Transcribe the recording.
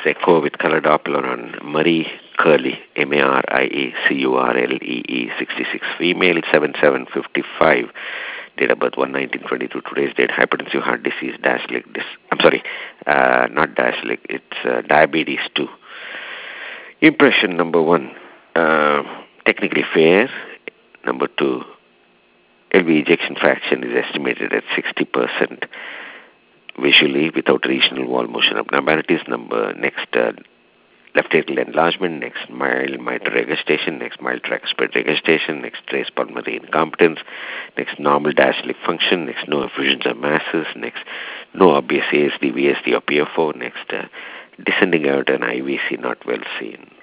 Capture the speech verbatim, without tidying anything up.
echo with color Doppler on Marie Curley, M A R I E C U R L E E, sixty-six, female, seven seven fifty-five, date of birth one nineteen twenty-two, today's date, hypertensive heart disease, diastolic, dis- I'm sorry, uh, not diastolic, it's uh, diabetes two. Impression number one, uh, technically fair. Number two, L V ejection fraction is estimated at sixty percent visually without regional wall motion abnormalities. Number next, uh, left atrial enlargement, next mild mitral regurgitation, next mild tricuspid regurgitation, next trace pulmonary incompetence, next normal diastolic function, next no effusions of masses, next no obvious A S D, V S D or P F O, next uh, descending aorta and I V C not well seen.